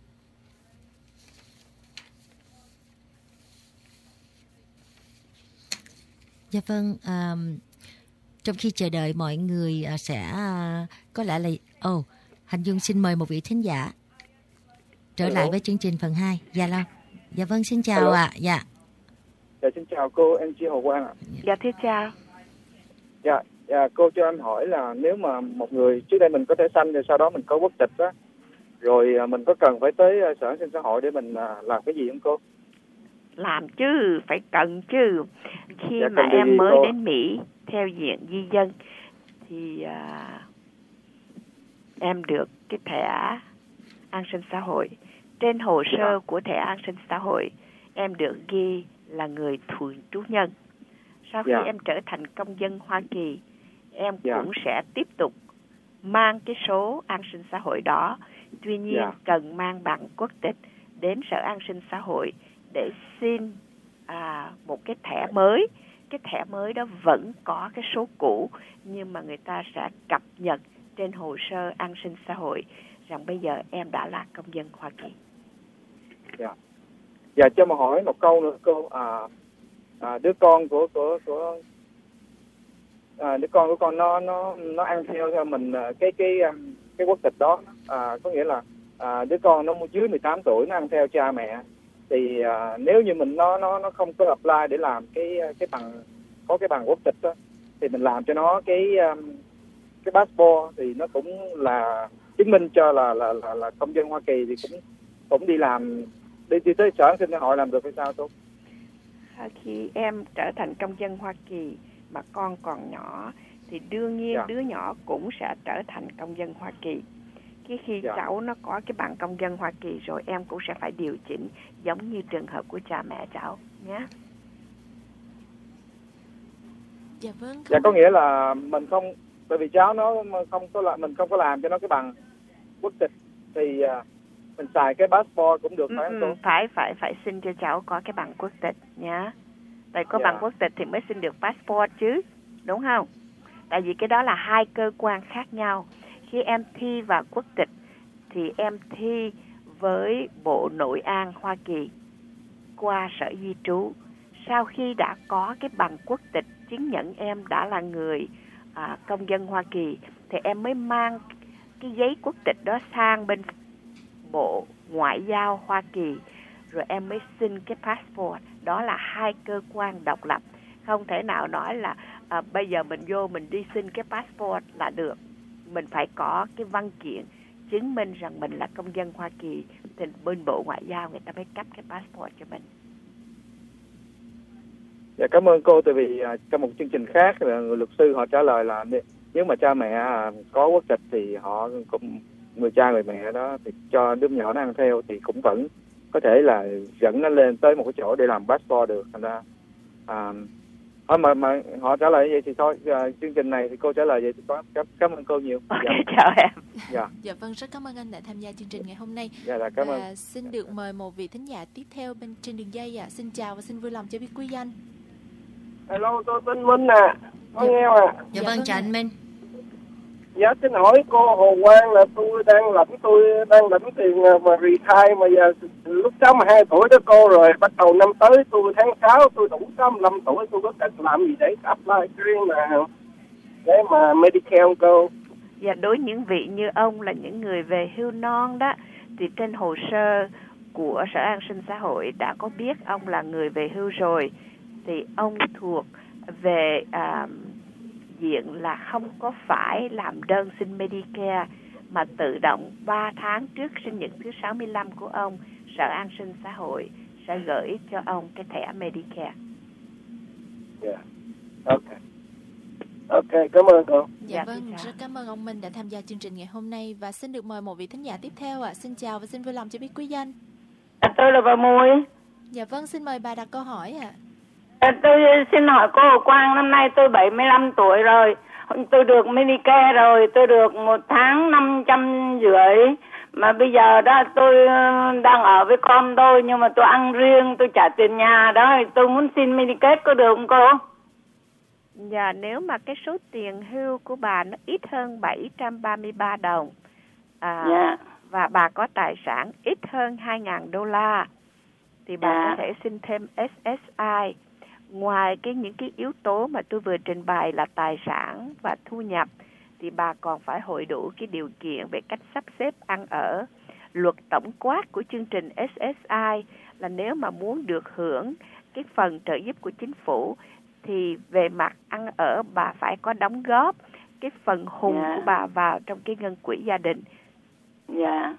Dạ vâng, trong khi chờ đợi mọi người sẽ có lẽ là Hạnh Dung xin mời một vị thính giả trở lại với chương trình phần 2. Dạ lo. Dạ vâng, xin chào ạ. Dạ. Dạ xin chào cô Angie Hồ Quang ạ. Dạ thưa chào. Dạ cô cho em hỏi là nếu mà một người trước đây mình có thẻ xanh rồi sau đó mình có quốc tịch á, rồi mình có cần phải tới sở an sinh xã hội để mình làm cái gì không cô? Làm chứ, phải cần chứ. Khi dạ, mà em mới cô đến Mỹ theo diện di dân thì em được cái thẻ an sinh xã hội. Trên hồ sơ của thẻ an sinh xã hội em được ghi là người thường trú nhân. Sau khi em trở thành công dân Hoa Kỳ, em cũng sẽ tiếp tục mang cái số an sinh xã hội đó. Tuy nhiên cần mang bằng quốc tịch đến sở an sinh xã hội để xin một cái thẻ mới. Cái thẻ mới đó vẫn có cái số cũ, nhưng mà người ta sẽ cập nhật trên hồ sơ an sinh xã hội rằng bây giờ em đã là công dân Hoa Kỳ. Dạ, cho mà hỏi một câu nữa cô. Đứa con của đứa con của con nó ăn theo mình cái quốc tịch đó. Có nghĩa là đứa con nó dưới 18 tuổi nó ăn theo cha mẹ, thì nếu như mình nó không có apply để làm cái bằng, có cái bằng quốc tịch đó, thì mình làm cho nó cái passport, thì nó cũng là chứng minh cho là công dân Hoa Kỳ, thì cũng đi làm, đi tới Sở An sinh xã hội làm được hay sao tốt? Khi em trở thành công dân Hoa Kỳ mà con còn nhỏ thì đương nhiên đứa nhỏ cũng sẽ trở thành công dân Hoa Kỳ. Khi cháu nó có cái bằng công dân Hoa Kỳ rồi, em cũng sẽ phải điều chỉnh giống như trường hợp của cha mẹ cháu nhé. Dạ vâng. Dạ, có nghĩa là mình không, bởi vì cháu nó không có là mình không có làm cho nó cái bằng quốc tịch, thì mình xài cái passport cũng được, phải không cô? Phải xin cho cháu có cái bằng quốc tịch nhá. Tại có bằng quốc tịch thì mới xin được passport chứ, đúng không? Tại vì cái đó là hai cơ quan khác nhau. Khi em thi vào quốc tịch thì em thi với Bộ Nội an Hoa Kỳ qua Sở Di trú. Sau khi đã có cái bằng quốc tịch chứng nhận em đã là người công dân Hoa Kỳ, thì em mới mang cái giấy quốc tịch đó sang bên Bộ Ngoại giao Hoa Kỳ, rồi em mới xin cái passport. Đó là hai cơ quan độc lập. Không thể nào nói là bây giờ mình vô mình đi xin cái passport là được. Mình phải có cái văn kiện chứng minh rằng mình là công dân Hoa Kỳ, thì bên Bộ Ngoại giao người ta mới cấp cái passport cho mình. Dạ, cảm ơn cô. Tại vì trong một chương trình khác là người luật sư họ trả lời là nếu mà cha mẹ có quốc tịch thì họ cũng, người cha người mẹ đó thì cho đứa nhỏ nó ăn theo thì cũng vẫn có thể là dẫn nó lên tới một cái chỗ để làm passport được. Thành ra mà họ trả lời vậy thì thôi, chương trình này thì cô trả lời vậy thì cảm ơn cô nhiều. Chào em. Dạ vâng, rất cảm ơn anh đã tham gia chương trình ngày hôm nay. Dạ, cảm ơn. Xin được mời một vị thính giả tiếp theo bên trên đường dây. Xin chào và xin vui lòng cho biết quý danh. Hello, tôi tên Minh có nghe à? Dạ vâng, chào anh Minh. Dạ, xin hỏi cô Hồ Quang là tôi đang lãnh tiền mà retire, mà giờ lúc 62 tuổi đó cô, rồi bắt đầu năm tới tôi tháng 6 tôi đủ 65 tuổi, tôi có cần làm gì để apply riêng để mà Medicare không cô? Dạ, đối những vị như ông là những người về hưu non đó, thì trên hồ sơ của Sở An sinh xã hội đã có biết ông là người về hưu rồi, thì ông thuộc về diện là không có phải làm đơn xin Medicare, mà tự động 3 tháng trước sinh nhật thứ 65 của ông, Sở An sinh xã hội sẽ gửi cho ông cái thẻ Medicare. Yeah. Ok, cảm ơn cô. Dạ vâng, rất cảm ơn ông Minh đã tham gia chương trình ngày hôm nay, và xin được mời một vị thính giả tiếp theo ạ. Xin chào và xin vui lòng cho biết quý danh. Tôi là bà Mùi. Dạ vâng, xin mời bà đặt câu hỏi ạ. Tôi xin hỏi cô Hồ Quang, năm nay tôi 75 tuổi rồi. Tôi được Medicare rồi, tôi được 1 tháng 550, mà bây giờ đó tôi đang ở với con tôi, nhưng mà tôi ăn riêng, tôi trả tiền nhà đó, tôi muốn xin Medicare có được không cô? Dạ, nếu mà cái số tiền hưu của bà nó ít hơn 733 đồng và bà có tài sản ít hơn 2.000 đô la thì bà có thể xin thêm SSI. Ngoài những cái yếu tố mà tôi vừa trình bày là tài sản và thu nhập, thì bà còn phải hội đủ cái điều kiện về cách sắp xếp ăn ở. Luật tổng quát của chương trình SSI là nếu mà muốn được hưởng cái phần trợ giúp của chính phủ thì về mặt ăn ở bà phải có đóng góp cái phần hùng của bà vào trong cái ngân quỹ gia đình. Dạ.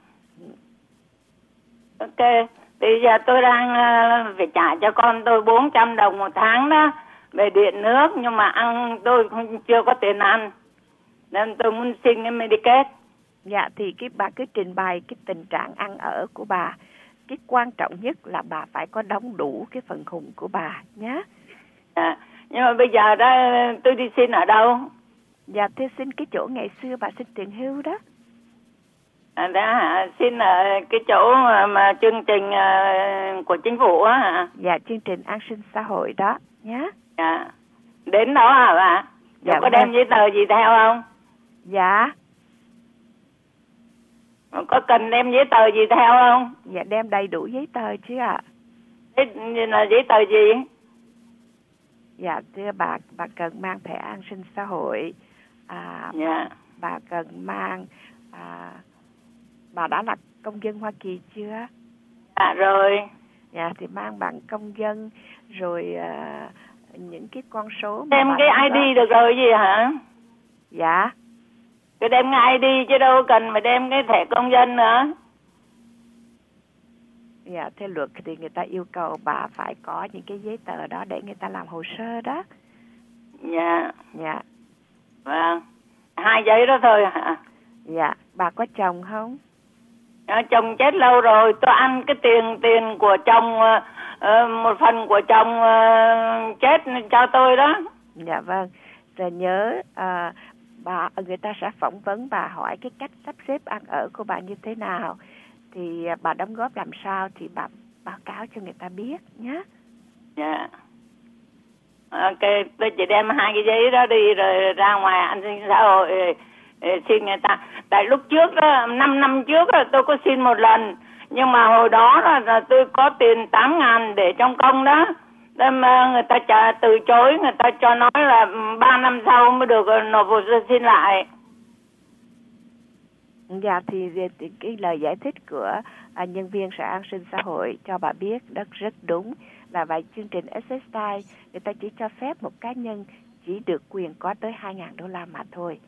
Ok. Bây giờ tôi đang phải trả cho con tôi 400 đồng một tháng đó về điện nước, nhưng mà ăn tôi chưa có tiền ăn, nên tôi muốn xin cái Medicare. Dạ, thì bà cứ trình bày cái tình trạng ăn ở của bà. Cái quan trọng nhất là bà phải có đóng đủ cái phần hùng của bà nhé. Dạ, nhưng mà bây giờ đó tôi đi xin ở đâu? Dạ, tôi xin cái chỗ ngày xưa bà xin tiền hưu đó. Đó hả? Xin ở cái chỗ mà chương trình của chính phủ á hả? Dạ, chương trình an sinh xã hội đó nhé. Dạ. Đến đó hả bà? Dạ, có đem giấy tờ gì theo không? Dạ. Có cần đem giấy tờ gì theo không? Dạ, đem đầy đủ giấy tờ chứ ạ. là giấy tờ gì? Dạ thưa bà cần mang thẻ an sinh xã hội. Bà cần mang bà đã là công dân Hoa Kỳ chưa? Rồi. Dạ thì mang bằng công dân rồi những cái con số đem cái ID được rồi gì hả? Dạ. Cứ đem cái ID chứ đâu cần phải đem cái thẻ công dân nữa. Dạ, theo luật thì người ta yêu cầu bà phải có những cái giấy tờ đó để người ta làm hồ sơ đó. Dạ. Dạ. Vâng. 2 giấy đó thôi hả? Dạ. Bà có chồng không? Chồng chết lâu rồi. Tôi ăn cái tiền của chồng, một phần của chồng chết cho tôi đó. Dạ vâng. Rồi nhớ người ta sẽ phỏng vấn bà, hỏi cái cách sắp xếp ăn ở của bà như thế nào, thì bà đóng góp làm sao thì bà báo cáo cho người ta biết nhé. Dạ. Ok, tôi chỉ đem 2 cái giấy đó đi rồi ra ngoài an sinh xã hội xin người ta. Tại lúc trước đó, 5 năm trước là tôi có xin một lần, nhưng mà hồi đó là tôi có tiền 8.000 để trong công đó. Nên mà người ta từ chối, người ta cho nói là 3 năm sau mới được nộp hồ sơ xin lại. Dạ thì cái lời giải thích của nhân viên Sở An sinh xã hội cho bà biết rất đúng là vậy. Chương trình SSI người ta chỉ cho phép một cá nhân chỉ được quyền có tới $2.000 mà thôi.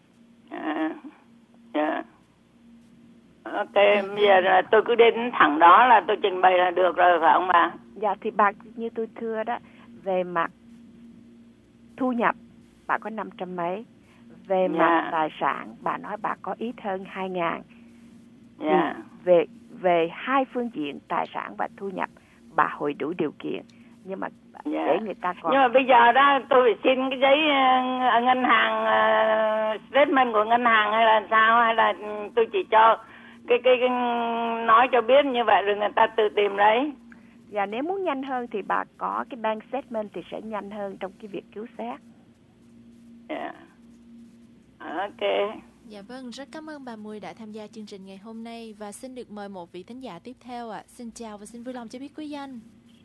Dạ. Ok, bây giờ là tôi cứ đến thẳng đó là tôi trình bày là được rồi phải không bà? Dạ thì bà như tôi thưa đó, về mặt thu nhập bà có 500 mấy, về mặt tài sản bà nói bà có ít hơn 2.000. Dạ. Về hai phương diện tài sản và thu nhập bà hội đủ điều kiện, nhưng mà để người ta còn. Nhưng mà bây giờ đó tôi phải xin cái giấy ngân hàng, statement của ngân hàng hay là sao, hay là tôi chỉ cho cái nói cho biết như vậy rồi người ta tự tìm lấy. Dạ nếu muốn nhanh hơn thì bà có cái bank statement thì sẽ nhanh hơn trong cái việc cứu xét. Dạ. Ok. Dạ vâng, rất cảm ơn bà Mười đã tham gia chương trình ngày hôm nay và xin được mời một vị thính giả tiếp theo ạ. Xin chào và xin vui lòng cho biết quý danh.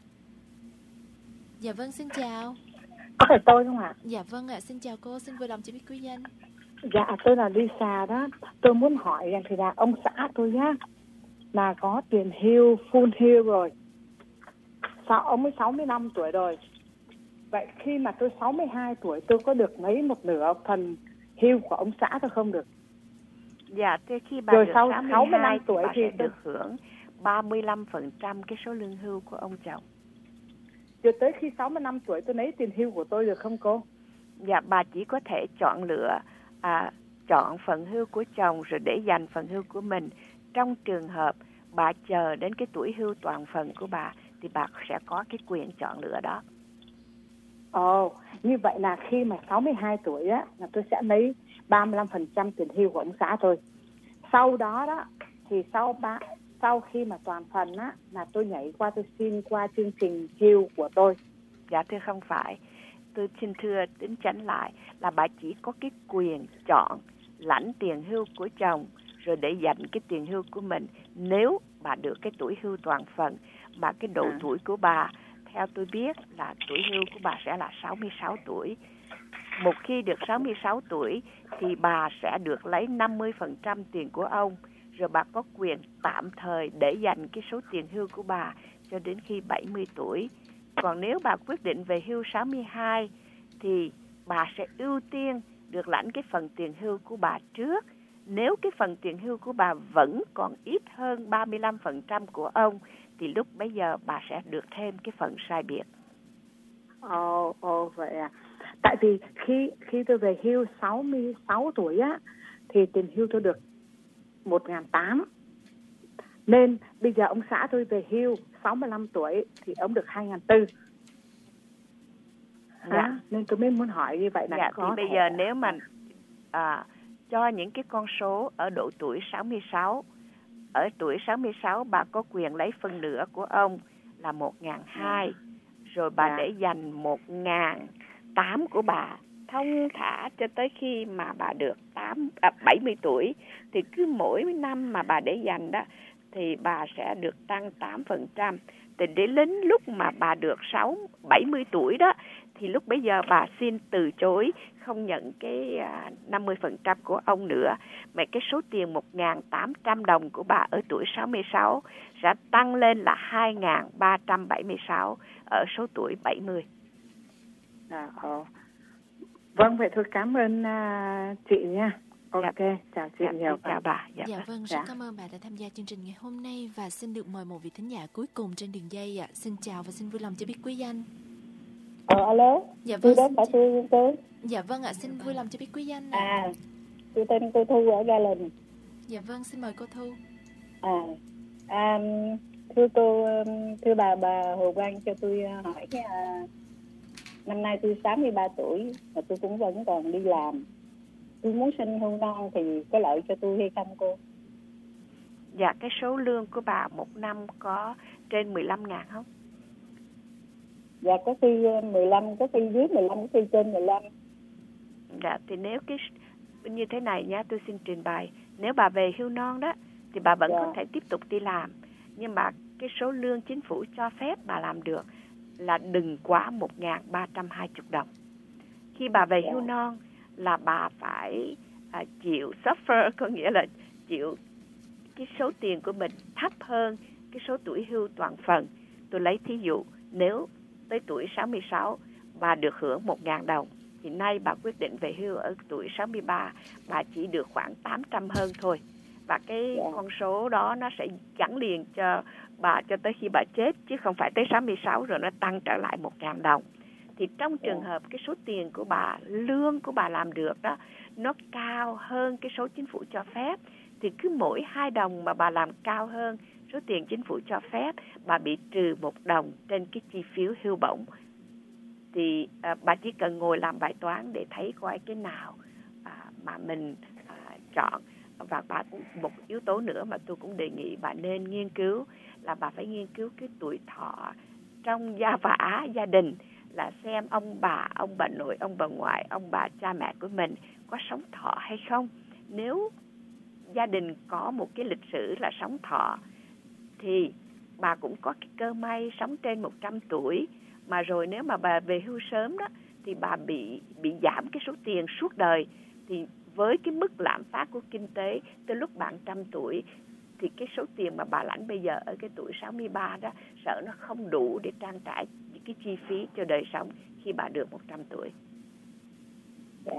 Dạ vâng, xin chào. Có phải tôi không ạ? Dạ vâng ạ, xin chào cô, xin vui lòng cho biết quý danh. Dạ, tôi là Lisa đó. Tôi muốn hỏi rằng thì là ông xã tôi nhá, là có tiền hưu, full hưu rồi. Sao ông mới 65 tuổi rồi. Vậy khi mà tôi 62 tuổi tôi có được lấy một nửa phần hưu của ông xã tôi không được? Dạ, thế khi bà rồi được sau 65 tuổi bà thì sẽ được hưởng 35% cái số lương hưu của ông chồng. Rồi tới khi 65 tuổi tôi lấy tiền hưu của tôi được không cô? Dạ, bà chỉ có thể chọn lựa chọn phần hưu của chồng rồi để dành phần hưu của mình. Trong trường hợp bà chờ đến cái tuổi hưu toàn phần của bà thì bà sẽ có cái quyền chọn lựa đó. Ồ, như vậy là khi mà 62 tuổi á là tôi sẽ lấy 35% tiền hưu của ông xã thôi. Sau đó đó thì sau khi mà toàn phần á là tôi nhảy qua tôi xin qua chương trình hưu của tôi. Dạ thưa không phải. Tôi xin thưa tính chắn lại là bà chỉ có cái quyền chọn lãnh tiền hưu của chồng rồi để dành cái tiền hưu của mình nếu bà được cái tuổi hưu toàn phần. Mà cái độ tuổi của bà theo tôi biết là tuổi hưu của bà sẽ là 66 tuổi. Một khi được 66 tuổi thì bà sẽ được lấy 50% tiền của ông. Rồi bà có quyền tạm thời để dành cái số tiền hưu của bà cho đến khi 70 tuổi. Còn nếu bà quyết định về hưu 62 thì bà sẽ ưu tiên được lãnh cái phần tiền hưu của bà trước. Nếu cái phần tiền hưu của bà vẫn còn ít hơn 35% của ông thì lúc bấy giờ bà sẽ được thêm cái phần sai biệt. Ồ, vậy à. Tại vì khi tôi về hưu 66 tuổi á thì tiền hưu tôi được 1.800. Nên bây giờ ông xã tôi về hưu 65 tuổi thì ông được 2.400. Dạ. Nên tôi mới muốn hỏi như vậy là dạ, có thì bây giờ nếu mà cho những cái con số ở độ tuổi 66, ở tuổi 66 bà có quyền lấy phân nửa của ông là 1.200, rồi bà để dành 1.800 của bà thông thả cho tới khi mà bà được 70 tuổi. Thì cứ mỗi năm mà bà để dành đó thì bà sẽ được tăng 8%. Thì đến lúc mà bà được 70 tuổi đó, thì lúc bấy giờ bà xin từ chối không nhận cái 50% của ông nữa. Mà cái số tiền 1.800 đồng của bà ở tuổi 66 sẽ tăng lên là 2.376 ở số tuổi 70. Vâng, vậy thôi cảm ơn chị nha. Ok, chào chị nhiều. Chào bà. Dạ vâng, rất cảm ơn bà đã tham gia chương trình ngày hôm nay và xin được mời một vị thính giả cuối cùng trên đường dây ạ. Xin chào và xin vui lòng cho biết quý danh. Alo. Dạ vâng. Tôi đó tôi. Dạ vâng ạ, xin vui lòng cho biết quý danh. Tôi tên cô Thu ở Gia Đình. Dạ vâng, xin mời cô Thu. Thưa cô, thưa bà Hồ Quang, cho tôi hỏi năm nay tôi 63 tuổi mà tôi cũng vẫn còn đi làm. Tôi muốn xin hưu non thì có lợi cho tôi hay không cô? Dạ, cái số lương của bà một năm có trên 15.000 không? Dạ, có khi 15, có khi dưới 15, có khi trên 15. Dạ, thì nếu cái như thế này nhá, tôi xin trình bày. Nếu bà về hưu non đó, thì bà vẫn có thể tiếp tục đi làm. Nhưng mà cái số lương chính phủ cho phép bà làm được là đừng quá 1.320 đồng. Khi bà về hưu non là bà phải chịu suffer, có nghĩa là chịu cái số tiền của mình thấp hơn cái số tuổi hưu toàn phần. Tôi lấy thí dụ, nếu tới tuổi 66 bà được hưởng 1.000 đồng, thì nay bà quyết định về hưu ở tuổi 63, bà chỉ được khoảng 800 hơn thôi. Và cái con số đó nó sẽ gắn liền cho bà cho tới khi bà chết, chứ không phải tới 66 rồi nó tăng trở lại 1.000 đồng. Thì trong trường hợp cái số tiền của bà, lương của bà làm được đó, nó cao hơn cái số chính phủ cho phép, thì cứ mỗi 2 đồng mà bà làm cao hơn số tiền chính phủ cho phép, bà bị trừ 1 đồng trên cái chi phiếu hưu bổng. Thì bà chỉ cần ngồi làm bài toán để thấy coi cái nào mà mình chọn. Và một yếu tố nữa mà tôi cũng đề nghị bà nên nghiên cứu là bà phải nghiên cứu cái tuổi thọ trong gia đình, là xem ông bà nội, ông bà ngoại, ông bà cha mẹ của mình có sống thọ hay không. Nếu gia đình có một cái lịch sử là sống thọ thì bà cũng có cái cơ may sống trên 100 tuổi. Mà rồi nếu mà bà về hưu sớm đó thì bà bị giảm cái số tiền suốt đời. Thì với cái mức lạm phát của kinh tế, tới lúc bạn 100 tuổi thì cái số tiền mà bà lãnh bây giờ ở cái tuổi 63 đó, sợ nó không đủ để trang trải những cái chi phí cho đời sống khi bà được 100 tuổi. Dạ.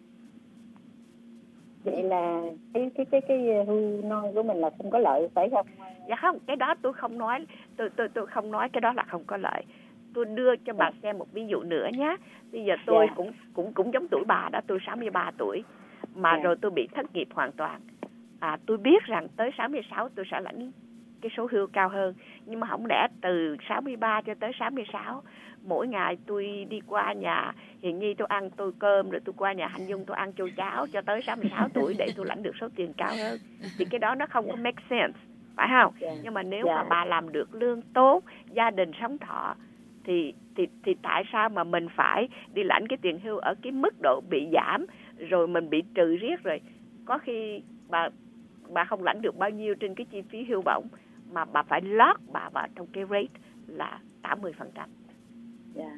Vậy là cái hưu non của mình là không có lợi phải không? Dạ không, cái đó tôi không nói, tôi không nói cái đó là không có lợi. Tôi đưa cho bà xem một ví dụ nữa nhé. Bây giờ tôi cũng giống tuổi bà đó, tôi 63 tuổi mà rồi tôi bị thất nghiệp hoàn toàn. Tôi biết rằng tới 66 tôi sẽ lãnh cái số hưu cao hơn, nhưng mà không lẽ từ 63 cho tới 66 mỗi ngày tôi đi qua nhà Hiền Nhi tôi ăn tôi cơm, rồi tôi qua nhà Hạnh Dung tôi ăn châu cháo cho tới 66 tuổi để tôi lãnh được số tiền cao hơn, thì cái đó nó không có make sense, phải không? Nhưng mà nếu mà bà làm được lương tốt, gia đình sống thọ thì tại sao mà mình phải đi lãnh cái tiền hưu ở cái mức độ bị giảm, rồi mình bị trừ riết, rồi có khi bà không lãnh được bao nhiêu trên cái chi phí hưu bổng, mà bà phải lót bà vào trong cái rate là 80%. Dạ.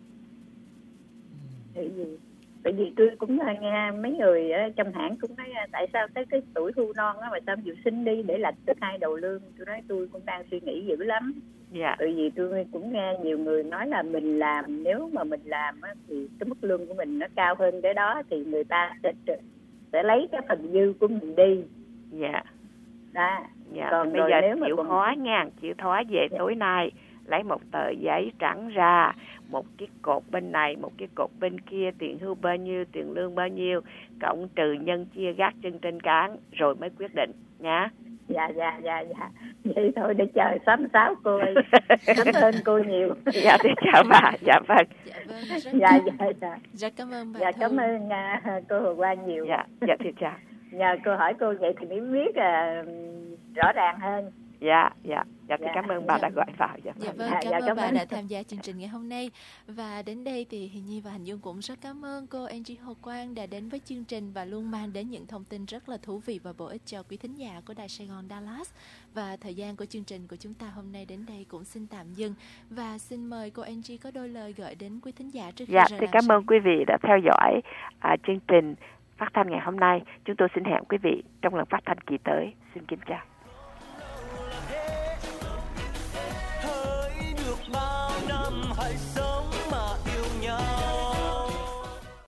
Tại vì tôi cũng nghe mấy người trong hãng cũng nói tại sao tới cái tuổi hưu non á mà sao chịu xin đi để lãnh được 2 đầu lương. Tôi nói tôi cũng đang suy nghĩ dữ lắm. Dạ. Tại vì tôi cũng nghe nhiều người nói là mình làm, nếu mà mình làm á, thì cái mức lương của mình nó cao hơn cái đó, thì người ta sẽ lấy cái phần dư của mình đi. Dạ. Đó. Dạ. Còn bây rồi giờ nếu mà chịu khó nha, chịu khó về tối nay lấy một tờ giấy trắng ra, một cái cột bên này, một cái cột bên kia, tiền hưu bao nhiêu, tiền lương bao nhiêu, cộng trừ nhân chia gác chân trên cán, rồi mới quyết định nha. Dạ. Vậy thôi để chờ 66 cô ơi. Cảm ơn cô nhiều. Dạ, thì chào bà. Dạ vâng. Dạ. Rất cảm ơn bà. Dạ, cảm ơn cô Hồ Quang nhiều. Dạ thì chào. Nhờ cô hỏi cô vậy thì mới biết rõ ràng hơn. Dạ, xin cảm ơn bà đã gọi vào. Dạ vâng, cảm ơn bà đã tham gia chương trình ngày hôm nay. Và đến đây thì Hiền Nhi và Hành Dương cũng rất cảm ơn cô Angie Hồ Quang đã đến với chương trình và luôn mang đến những thông tin rất là thú vị và bổ ích cho quý thính giả của Đài Sài Gòn Dallas. Và thời gian của chương trình của chúng ta hôm nay đến đây cũng xin tạm dừng. Và xin mời cô Angie có đôi lời gửi đến quý thính giả trước khi rời xin cảm ơn quý vị đã theo dõi chương trình phát thanh ngày hôm nay. Chúng tôi xin hẹn quý vị trong lần phát thanh kỳ tới. Xin kính chào. Hỡi được bao năm hãy